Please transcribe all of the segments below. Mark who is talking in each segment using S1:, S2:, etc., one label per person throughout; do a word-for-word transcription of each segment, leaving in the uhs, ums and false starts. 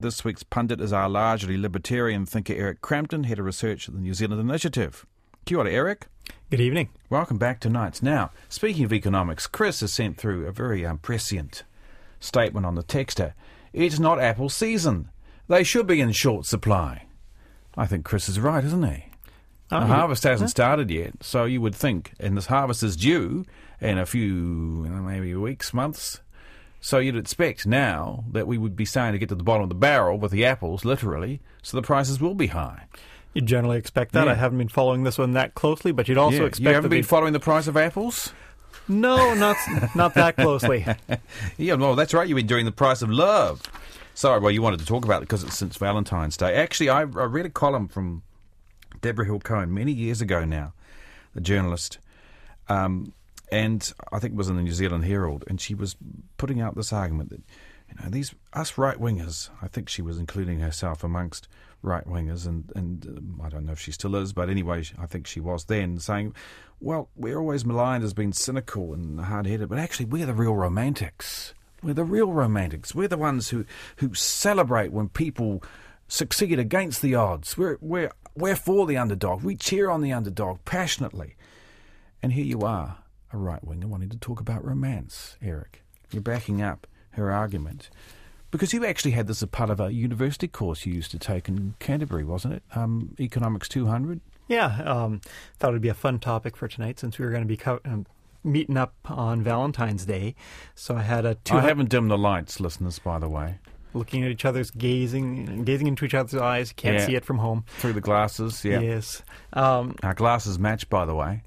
S1: This week's pundit is our largely libertarian thinker Eric Crampton, Head of Research at the New Zealand Initiative. Kia ora, Eric.
S2: Good evening.
S1: Welcome back to Nights. Now, speaking of economics, Chris has sent through a very um, prescient statement on the texter. It's not apple season. They should be in short supply. I think Chris is right, isn't he?
S2: Oh,
S1: the
S2: yeah.
S1: harvest hasn't started yet, so you would think, and this harvest is due in a few, you know, maybe weeks, months. So you'd expect now that we would be starting to get to the bottom of the barrel with the apples, literally, so the prices will be high.
S2: You'd generally expect that.
S1: Yeah.
S2: I haven't been following this one that closely, but you'd also
S1: Yeah.
S2: expect
S1: You haven't
S2: that
S1: been
S2: they-
S1: following the price of apples?
S2: No, not not that closely.
S1: Yeah, well, that's right. You've been doing the price of love. Sorry, well, you wanted to talk about it because it's since Valentine's Day. Actually, I, I read a column from Deborah Hill-Cohen many years ago now, the journalist, um, and I think it was in the New Zealand Herald, and she was putting out this argument that, you know, these us right-wingers, I think she was including herself amongst right-wingers, and, and um, I don't know if she still is, but anyway, I think she was then, saying, well, we're always maligned as being cynical and hard-headed, but actually we're the real romantics. We're the real romantics. We're the ones who, who celebrate when people succeed against the odds. We're, we're, we're for the underdog. We cheer on the underdog passionately. And here you are, a right-winger wanting to talk about romance, Eric. You're backing up her argument. Because you actually had this as part of a university course you used to take in Canterbury, wasn't it? Um, Economics two hundred?
S2: Yeah, um, thought it would be a fun topic for tonight since we were going to be co- um, meeting up on Valentine's Day. So I had a two.
S1: I haven't dimmed the lights, listeners, by the way.
S2: Looking at each other's, gazing, gazing into each other's eyes. Can't
S1: Yeah.
S2: see it from home.
S1: Through the glasses, yeah.
S2: Yes. Um,
S1: Our glasses match, by the way.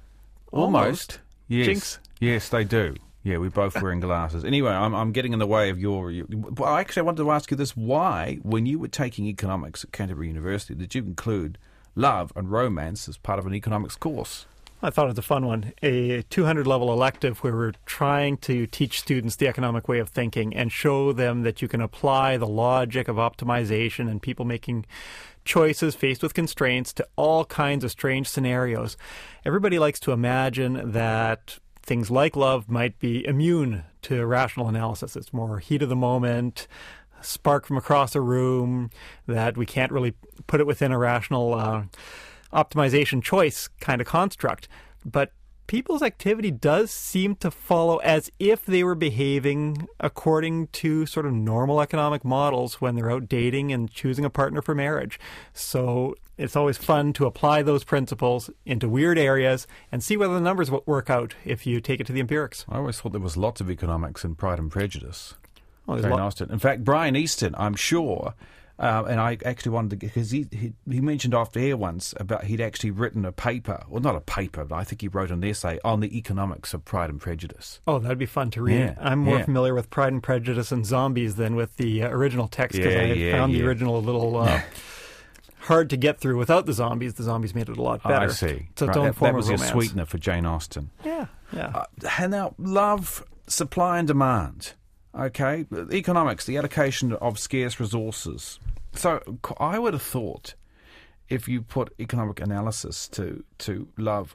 S2: Almost.
S1: Yes.
S2: Jinx.
S1: Yes, they do. Yeah, we're both wearing glasses. Anyway, I'm, I'm getting in the way of your... your well, actually, I wanted to ask you this. Why, when you were taking economics at Canterbury University, did you include love and romance as part of an economics course?
S2: I thought it was a fun one. A two hundred level elective where we're trying to teach students the economic way of thinking and show them that you can apply the logic of optimization and people making choices faced with constraints to all kinds of strange scenarios. Everybody likes to imagine that things like love might be immune to rational analysis. It's more heat of the moment, spark from across a room, that we can't really put it within a rational uh, optimization choice kind of construct. But people's activity does seem to follow as if they were behaving according to sort of normal economic models when they're out dating and choosing a partner for marriage. So it's always fun to apply those principles into weird areas and see whether the numbers will work out if you take it to the empirics.
S1: I always thought there was lots of economics in Pride and Prejudice.
S2: Well, there's
S1: Jane
S2: a lot-
S1: Austen. In fact, Brian Easton, I'm sure, uh, and I actually wanted to, because he, he he mentioned off air once about he'd actually written a paper, well, not a paper, but I think he wrote an essay on the economics of Pride and Prejudice.
S2: Oh, that'd be fun to read.
S1: Yeah,
S2: I'm more
S1: yeah.
S2: familiar with Pride and Prejudice and Zombies than with the uh, original text because
S1: Yeah,
S2: I had
S1: yeah,
S2: found
S1: yeah.
S2: the original a little uh, hard to get through without the zombies. The zombies made it a lot better.
S1: I see.
S2: It's its
S1: Right,
S2: own
S1: that,
S2: form
S1: that was
S2: of
S1: your
S2: romance.
S1: sweetener for Jane Austen.
S2: Yeah, yeah.
S1: Uh, and now, love, supply and demand. Okay, economics, the allocation of scarce resources. So I would have thought, if you put economic analysis to to love,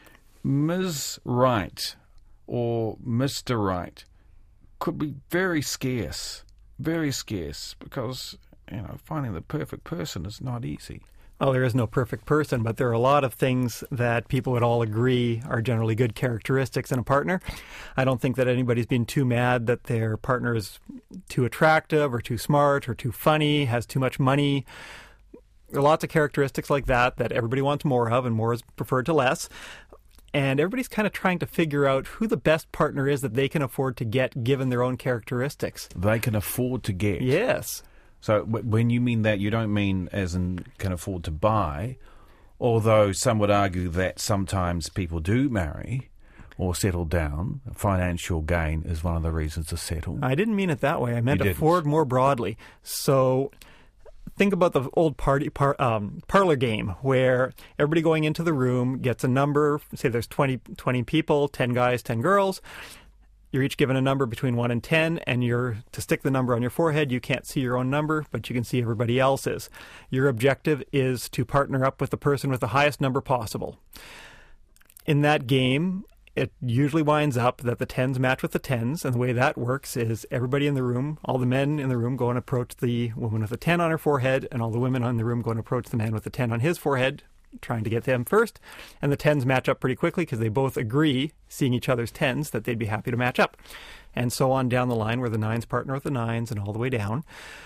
S1: Miz Right or Mister Right could be very scarce, very scarce, because you know finding the perfect person is not easy.
S2: Oh, there is no perfect person, but there are a lot of things that people would all agree are generally good characteristics in a partner. I don't think that anybody's been too mad that their partner is too attractive or too smart or too funny, has too much money. There are lots of characteristics like that that everybody wants more of, and more is preferred to less. And everybody's kind of trying to figure out who the best partner is that they can afford to get given their own characteristics.
S1: They can afford to get.
S2: Yes.
S1: So w- when you mean that, you don't mean as in can afford to buy, although some would argue that sometimes people do marry or settle down. Financial gain is one of the reasons to settle.
S2: I didn't mean it that way. I meant
S1: You didn't.
S2: afford more broadly. So think about the old party par, um, parlor game where everybody going into the room gets a number. Say there's twenty, twenty people, ten guys, ten girls. You're each given a number between one and ten, and you're to stick the number on your forehead. You can't see your own number, but you can see everybody else's. Your objective is to partner up with the person with the highest number possible. In that game, it usually winds up that the tens match with the tens, and the way that works is everybody in the room, all the men in the room go and approach the woman with a ten on her forehead, and all the women in the room go and approach the man with a ten on his forehead, trying to get them first, and the tens match up pretty quickly because they both agree, seeing each other's tens, that they'd be happy to match up. And so on down the line where the nines partner with the nines and all the way down.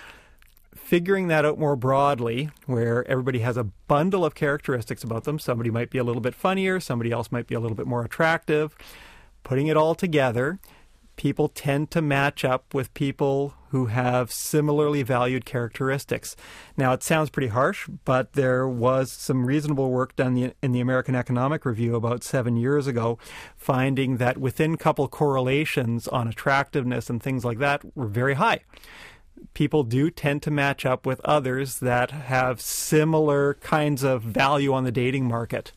S2: Figuring that out more broadly, where everybody has a bundle of characteristics about them. Somebody might be a little bit funnier, somebody else might be a little bit more attractive. Putting it all together, people tend to match up with people who have similarly valued characteristics. Now, it sounds pretty harsh, but there was some reasonable work done in the American Economic Review about seven years ago, finding that within-couple correlations on attractiveness and things like that were very high. People do tend to match up with others that have similar kinds of value on the dating market.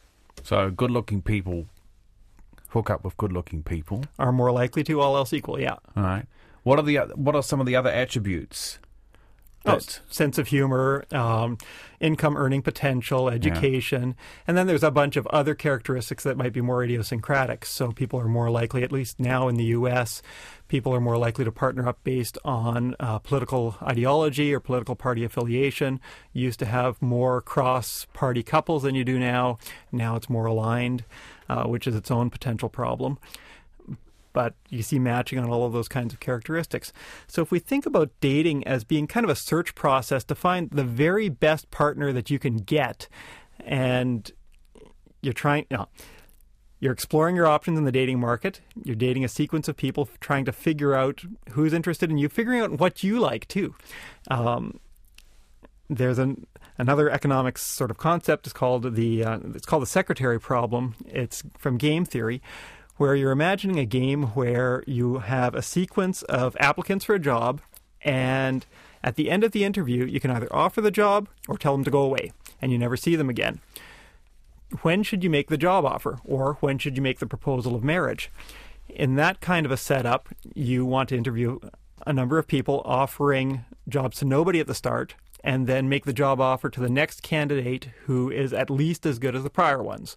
S1: So good-looking people hook up with good-looking people.
S2: Are more likely to, all else equal, yeah.
S1: All right. What are the what are some of the other attributes?
S2: Oh, sense of humor, um, income earning potential, education. Yeah. And then there's a bunch of other characteristics that might be more idiosyncratic. So people are more likely, at least now in the U S, people are more likely to partner up based on uh, political ideology or political party affiliation. You used to have more cross-party couples than you do now. Now it's more aligned, uh, which is its own potential problem. But you see matching on all of those kinds of characteristics. So if we think about dating as being kind of a search process to find the very best partner that you can get, and you're trying, you know, you're exploring your options in the dating market, you're dating a sequence of people trying to figure out who's interested in you, figuring out what you like too. Um, there's an Another economics sort of concept is called the uh, it's called the secretary problem. It's from game theory, where you're imagining a game where you have a sequence of applicants for a job, and at the end of the interview, you can either offer the job or tell them to go away, and you never see them again. When should you make the job offer, or when should you make the proposal of marriage? In that kind of a setup, you want to interview a number of people offering jobs to nobody at the start, and then make the job offer to the next candidate who is at least as good as the prior ones.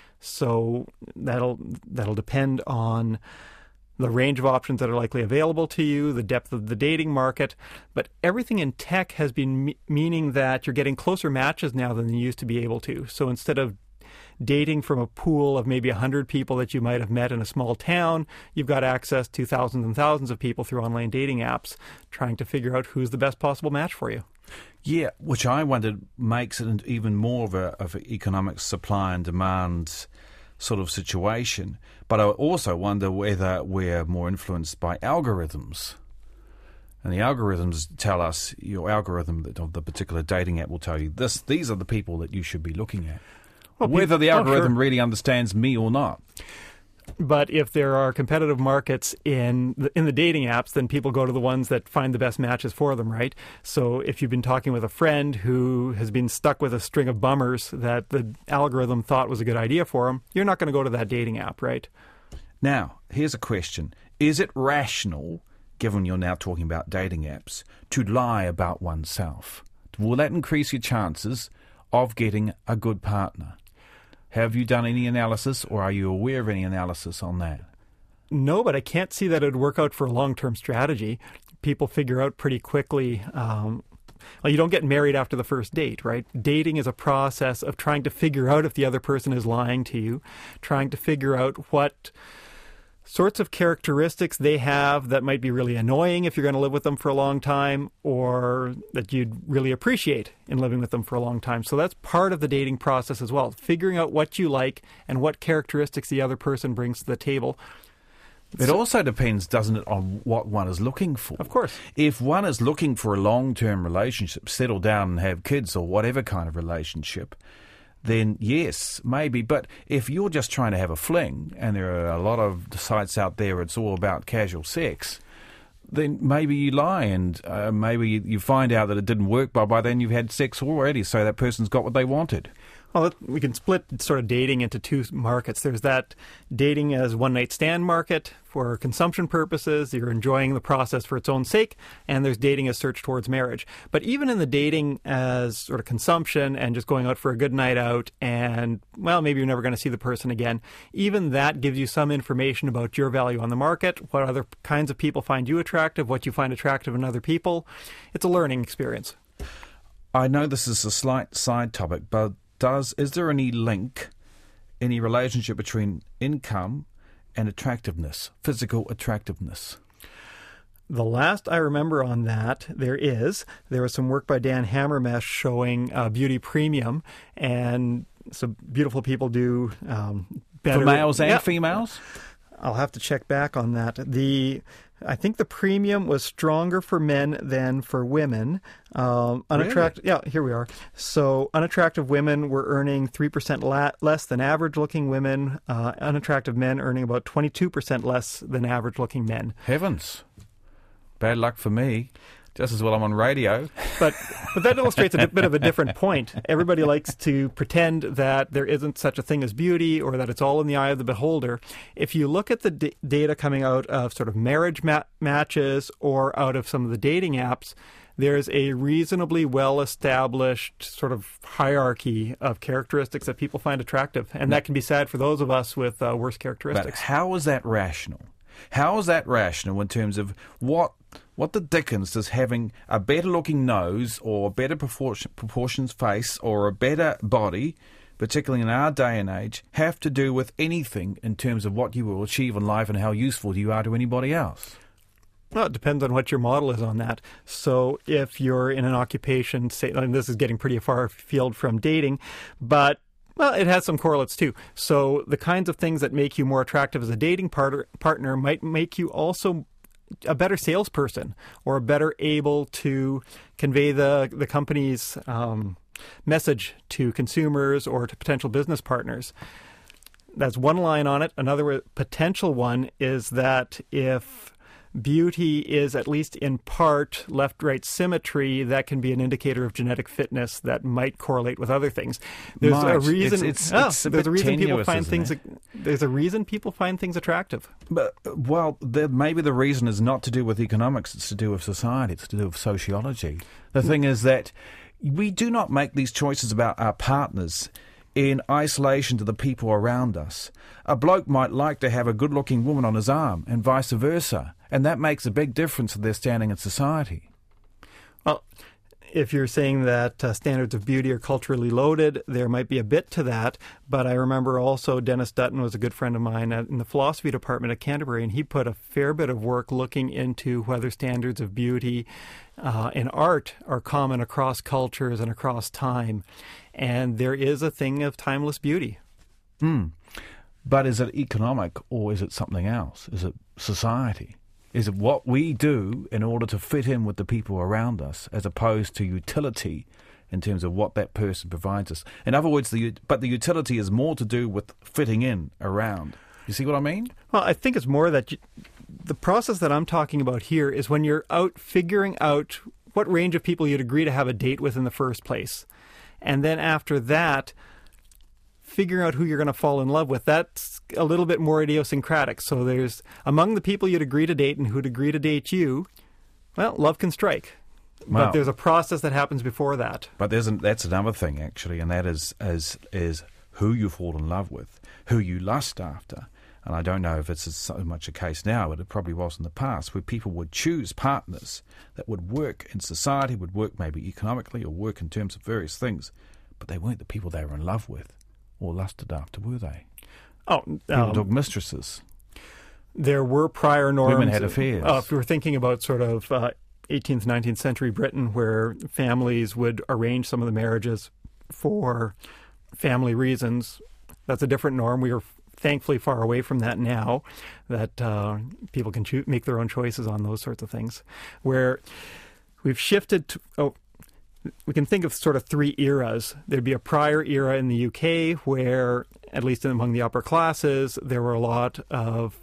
S2: So that'll that'll depend on the range of options that are likely available to you, the depth of the dating market. But everything in tech has been me- meaning that you're getting closer matches now than you used to be able to. So instead of dating from a pool of maybe one hundred people that you might have met in a small town, you've got access to thousands and thousands of people through online dating apps trying to figure out who's the best possible match for you.
S1: Yeah, which I wondered makes it even more of a of an economic supply and demand sort of situation. But I also wonder whether we're more influenced by algorithms. And the algorithms tell us, your algorithm of the particular dating app will tell you this. These are the people that you should be looking at. Well, whether the algorithm oh, sure. really understands me or not.
S2: But if there are competitive markets in the, in the dating apps, then people go to the ones that find the best matches for them, right? So if you've been talking with a friend who has been stuck with a string of bummers that the algorithm thought was a good idea for him, you're not going to go to that dating app, right?
S1: Now, here's a question. Is it rational, given you're now talking about dating apps, to lie about oneself? Will that increase your chances of getting a good partner? Have you done any analysis, or are you aware of any analysis on that?
S2: No, but I can't see that it would work out for a long-term strategy. People figure out pretty quickly, um, well, you don't get married after the first date, right? Dating is a process of trying to figure out if the other person is lying to you, trying to figure out what sorts of characteristics they have that might be really annoying if you're going to live with them for a long time, or that you'd really appreciate in living with them for a long time. So that's part of the dating process as well, figuring out what you like and what characteristics the other person brings to the table.
S1: It also depends, doesn't it, on what one is looking for?
S2: Of course.
S1: If one is looking for a long-term relationship, settle down and have kids or whatever kind of relationship, then yes, maybe. But if you're just trying to have a fling, and there are a lot of sites out there it's all about casual sex, then maybe you lie, and uh, maybe you find out that it didn't work, but by then you've had sex already, so that person's got what they wanted.
S2: Well, we can split sort of dating into two markets. There's that dating as one-night stand market for consumption purposes. You're enjoying the process for its own sake. And there's dating as search towards marriage. But even in the dating as sort of consumption and just going out for a good night out and, well, maybe you're never going to see the person again, even that gives you some information about your value on the market, what other kinds of people find you attractive, what you find attractive in other people. It's a learning experience.
S1: I know this is a slight side topic, but Does is there any link, any relationship between income and attractiveness, physical attractiveness?
S2: The last I remember on that, there is. There was some work by Dan Hammermesh showing uh, beauty premium, and some beautiful people do um, better.
S1: For males and
S2: yeah.
S1: females?
S2: I'll have to check back on that. The I think the premium was stronger for men than for women. Um, unattractive,
S1: really?
S2: Yeah, here we are. So unattractive women were earning three percent la- less than average-looking women. Uh, unattractive men earning about twenty-two percent less than average-looking men.
S1: Heavens. Bad luck for me. Just as well I'm on radio.
S2: But but that illustrates a bit of a different point. Everybody likes to pretend that there isn't such a thing as beauty or that it's all in the eye of the beholder. If you look at the d- data coming out of sort of marriage ma- matches or out of some of the dating apps, there's a reasonably well-established sort of hierarchy of characteristics that people find attractive. And that can be sad for those of us with uh, worse characteristics.
S1: But how is that rational? How is that rational in terms of what what the dickens does having a better-looking nose or a better proportion, proportions face or a better body, particularly in our day and age, have to do with anything in terms of what you will achieve in life and how useful you are to anybody else?
S2: Well, it depends on what your model is on that. So if you're in an occupation, say, and this is getting pretty far afield from dating, but well, it has some correlates too. So the kinds of things that make you more attractive as a dating partner, partner might make you also a better salesperson or better able to convey the, the company's um, message to consumers or to potential business partners. That's one line on it. Another potential one is that if beauty is at least in part left-right symmetry, that can be an indicator of genetic fitness that might correlate with other things. There's
S1: Might.
S2: a reason.
S1: It's, it's,
S2: oh,
S1: it's a
S2: there's
S1: bit
S2: a reason people
S1: tenuous,
S2: find
S1: isn't
S2: things.
S1: it?
S2: There's a reason people find things attractive.
S1: But well, the, maybe the reason is not to do with economics; it's to do with society. It's to do with sociology. The thing is that we do not make these choices about our partners in isolation to the people around us. A bloke might like to have a good-looking woman on his arm, and vice versa, and that makes a big difference in their standing in society.
S2: Well, if you're saying that uh, standards of beauty are culturally loaded, there might be a bit to that. But I remember also Dennis Dutton was a good friend of mine at, in the philosophy department at Canterbury, and he put a fair bit of work looking into whether standards of beauty uh, in art are common across cultures and across time. And there is a thing of timeless beauty.
S1: Mm. But is it economic or is it something else? Is it society? Is it what we do in order to fit in with the people around us as opposed to utility in terms of what that person provides us? In other words, the but the utility is more to do with fitting in around. You see what I mean?
S2: Well, I think it's more that you, the process that I'm talking about here is when you're out figuring out what range of people you'd agree to have a date with in the first place. And then after that, figuring out who you're going to fall in love with, that's a little bit more idiosyncratic. So there's, among the people you'd agree to date and who'd agree to date you, well, love can strike.
S1: Wow.
S2: But there's a process that happens before that.
S1: But there's an, that's another thing, actually, and that is, is, is who you fall in love with, who you lust after. And I don't know if it's so much a case now, but it probably was in the past, where people would choose partners that would work in society, would work maybe economically or work in terms of various things, but they weren't the people they were in love with or lusted after, were they?
S2: Oh,
S1: People
S2: um,
S1: took mistresses.
S2: There were prior norms.
S1: Women had affairs.
S2: Uh, if we were thinking about sort of uh, eighteenth, nineteenth century Britain, where families would arrange some of the marriages for family reasons, that's a different norm. We are thankfully far away from that now, that uh, people can cho- make their own choices on those sorts of things. Where we've shifted to, oh, we can think of sort of three eras. There'd be a prior era in the U K where, at least among the upper classes, there were a lot of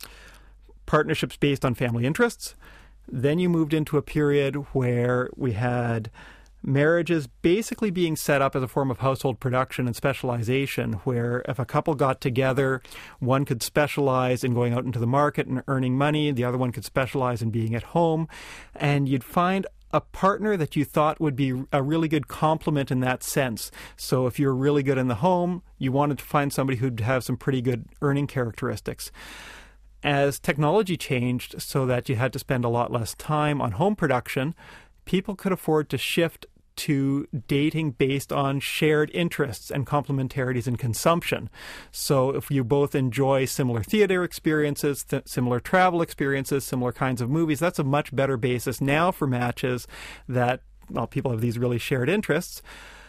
S2: partnerships based on family interests. Then you moved into a period where we had marriage is basically being set up as a form of household production and specialization, where if a couple got together, one could specialize in going out into the market and earning money, the other one could specialize in being at home, and you'd find a partner that you thought would be a really good complement in that sense. So if you're really good in the home, you wanted to find somebody who'd have some pretty good earning characteristics. As technology changed so that you had to spend a lot less time on home production, people could afford to shift to dating based on shared interests and complementarities in consumption. So if you both enjoy similar theater experiences, th- similar travel experiences, similar kinds of movies, that's a much better basis now for matches that, well, people have these really shared interests.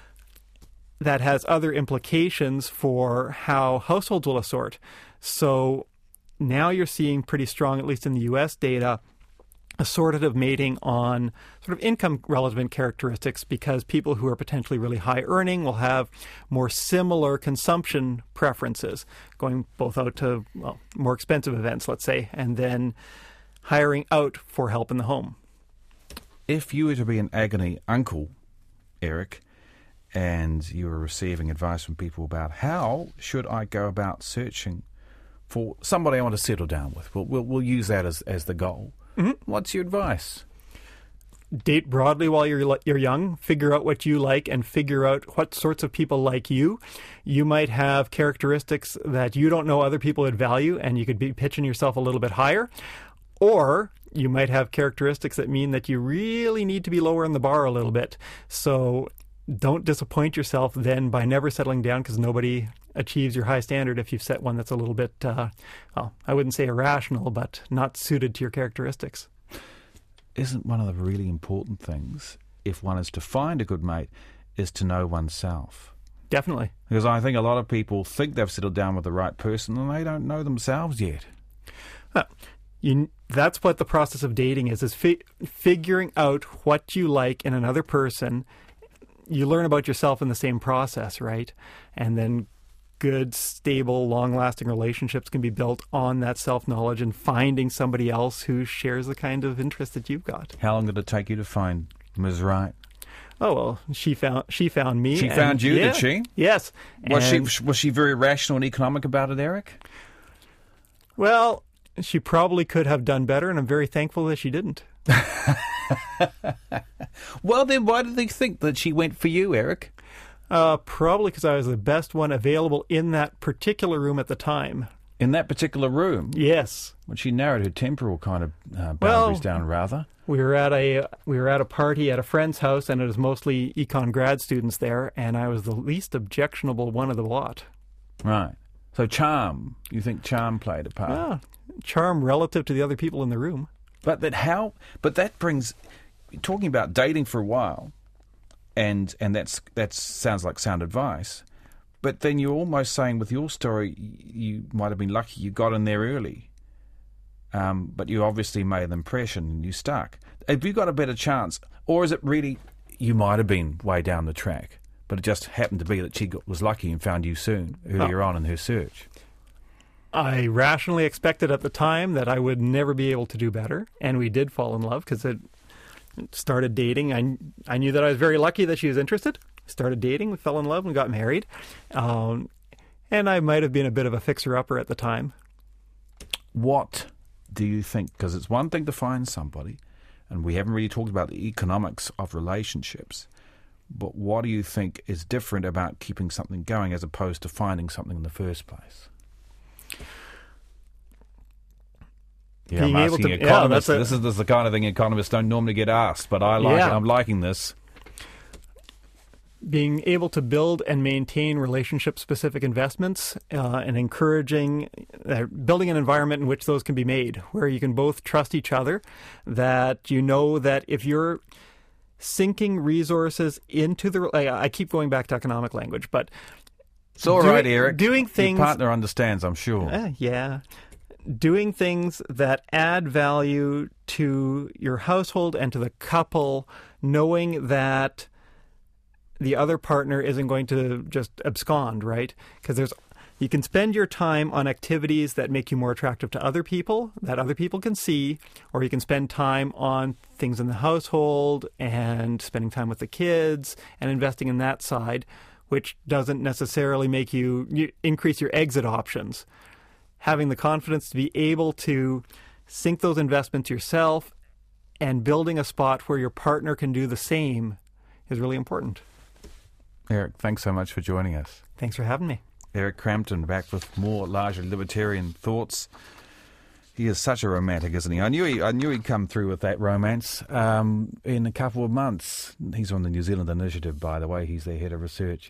S2: That has other implications for how households will assort. So now you're seeing pretty strong, at least in the U S data, assortative mating on sort of income-relevant characteristics, because people who are potentially really high-earning will have more similar consumption preferences, going both out to, well, more expensive events, let's say, and then hiring out for help in the home.
S1: If you were to be an agony uncle, Eric, and you were receiving advice from people about how should I go about searching for somebody I want to settle down with, we'll, we'll, we'll use that as, as the goal. Mm-hmm. What's your advice?
S2: Date broadly while you're you're young. Figure out what you like and figure out what sorts of people like you. You might have characteristics that you don't know other people would value, and you could be pitching yourself a little bit higher. Or you might have characteristics that mean that you really need to be lower in the bar a little bit. So don't disappoint yourself then by never settling down, because nobody achieves your high standard if you've set one that's a little bit, uh, well, I wouldn't say irrational, but not suited to your characteristics.
S1: Isn't one of the really important things, if one is to find a good mate, is to know oneself?
S2: Definitely.
S1: Because I think a lot of people think they've settled down with the right person and they don't know themselves yet.
S2: Uh, you, that's what the process of dating is, is fi- figuring out what you like in another person. You learn about yourself in the same process, right? And then good, stable, long-lasting relationships can be built on that self-knowledge and finding somebody else who shares the kind of interest that you've got.
S1: How long did it take you to find Miz Right?
S2: Oh, well, she found she found me.
S1: She
S2: and,
S1: found you,
S2: yeah,
S1: did she?
S2: Yes.
S1: Was
S2: and,
S1: she was she very rational and economic about it, Eric?
S2: Well, she probably could have done better, and I'm very thankful that she didn't.
S1: Well, then why did they think that she went for you, Eric?
S2: Uh, probably because I was the best one available in that particular room at the time.
S1: In that particular room?
S2: Yes.
S1: Well, she narrowed her temporal kind of uh, boundaries
S2: well,
S1: down, rather.
S2: We were at a we were at a party at a friend's house, and it was mostly econ grad students there, and I was the least objectionable one of the lot.
S1: Right. So charm. You think charm played a part?
S2: Yeah. Charm relative to the other people in the room.
S1: But that how? But that brings talking about dating for a while. And and that's that sounds like sound advice, but then you're almost saying with your story you might have been lucky you got in there early, um, but you obviously made an impression and you stuck. Have you got a better chance, or is it really you might have been way down the track, but it just happened to be that she got, was lucky and found you soon earlier oh. on in her search?
S2: I rationally expected at the time that I would never be able to do better, and we did fall in love because it. Started dating. I, I knew that I was very lucky that she was interested. Started dating, we fell in love, and got married. Um, and I might have been a bit of a fixer-upper at the time.
S1: What do you think? Because it's one thing to find somebody, and we haven't really talked about the economics of relationships, but what do you think is different about keeping something going as opposed to finding something in the first place? Yeah,
S2: Being
S1: I'm
S2: able
S1: asking
S2: to,
S1: economists.
S2: Yeah, a,
S1: this, is, this is the kind of thing economists don't normally get asked, but I like
S2: yeah.
S1: it. I'm liking this.
S2: Being able to build and maintain relationship-specific investments uh, and encouraging, uh, building an environment in which those can be made, where you can both trust each other, that you know that if you're sinking resources into the... I, I keep going back to economic language, but...
S1: It's all
S2: doing,
S1: right, Eric.
S2: Doing things...
S1: Your partner understands, I'm sure.
S2: Uh, yeah. Doing things that add value to your household and to the couple, knowing that the other partner isn't going to just abscond, right? Because there's You can spend your time on activities that make you more attractive to other people, that other people can see, or you can spend time on things in the household and spending time with the kids and investing in that side, which doesn't necessarily make you, you increase your exit options. Having the confidence to be able to sink those investments yourself and building a spot where your partner can do the same is really important.
S1: Eric, thanks so much for joining us.
S2: Thanks for having me.
S1: Eric Crampton back with more largely libertarian thoughts. He is such a romantic, isn't he? I knew he, I knew he'd come through with that romance um, in a couple of months. He's on the New Zealand Initiative, by the way. He's their head of research.